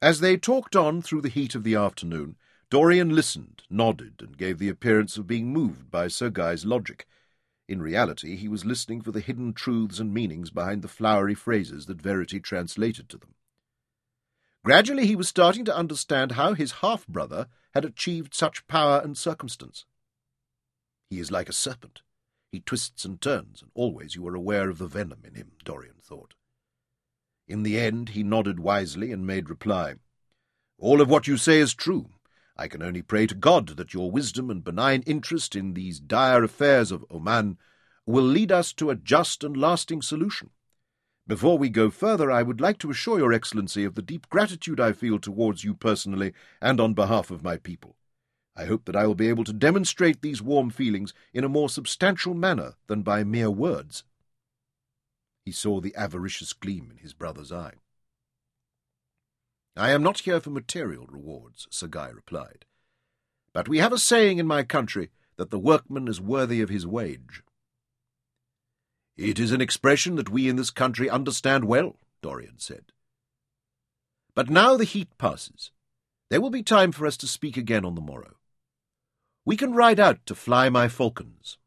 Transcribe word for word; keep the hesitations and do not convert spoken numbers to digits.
As they talked on through the heat of the afternoon, Dorian listened, nodded, and gave the appearance of being moved by Sir Guy's logic. In reality, he was listening for the hidden truths and meanings behind the flowery phrases that Verity translated to them. Gradually he was starting to understand how his half-brother had achieved such power and circumstance. He is like a serpent. He twists and turns, and always you are aware of the venom in him, Dorian thought. In the end he nodded wisely and made reply. All of what you say is true. I can only pray to God that your wisdom and benign interest in these dire affairs of Oman will lead us to a just and lasting solution. Before we go further, I would like to assure your Excellency of the deep gratitude I feel towards you personally and on behalf of my people. I hope that I will be able to demonstrate these warm feelings in a more substantial manner than by mere words. He saw the avaricious gleam in his brother's eye. I am not here for material rewards, Sir Guy replied. But we have a saying in my country that the workman is worthy of his wage. It is an expression that we in this country understand well, Dorian said. But now the heat passes. There will be time for us to speak again on the morrow. We can ride out to fly my falcons.